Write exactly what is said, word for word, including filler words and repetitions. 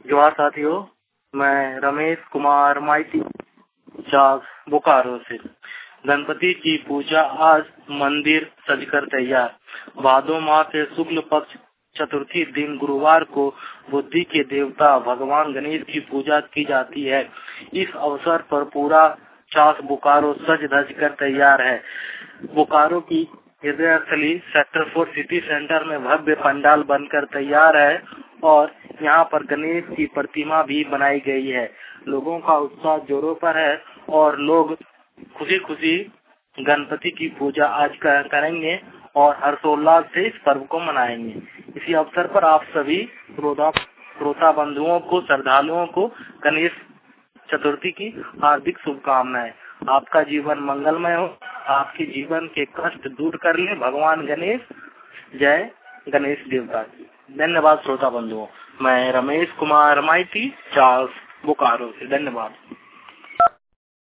जोहार साथियों, मैं रमेश कुमार माइती चाक बोकारो से। गणपति की पूजा आज मंदिर सजकर तैयार। भादो माह के शुक्ल पक्ष चतुर्थी दिन गुरुवार को बुद्धि के देवता भगवान गणेश की पूजा की जाती है। इस अवसर पर पूरा चाक बोकारो सज धज कर तैयार है। बोकारो की हृदय स्थली सेक्टर फोर सिटी सेंटर में भव्य पंडाल बनकर तैयार है और यहाँ पर गणेश की प्रतिमा भी बनाई गई है। लोगों का उत्साह जोरों पर है और लोग खुशी खुशी गणपति की पूजा आज करेंगे और हर्षोल्लास से इस पर्व को मनाएंगे। इसी अवसर पर आप सभी श्रोता श्रोता बंधुओं को, श्रद्धालुओं को गणेश चतुर्थी की हार्दिक शुभकामनाएं। आपका जीवन मंगलमय हो, आपके जीवन के कष्ट दूर कर ले भगवान गणेश। जय गणेश देवता की। धन्यवाद श्रोता बंधुओं। मैं रमेश कुमार माइती चार्ल्स बोकारो से। धन्यवाद।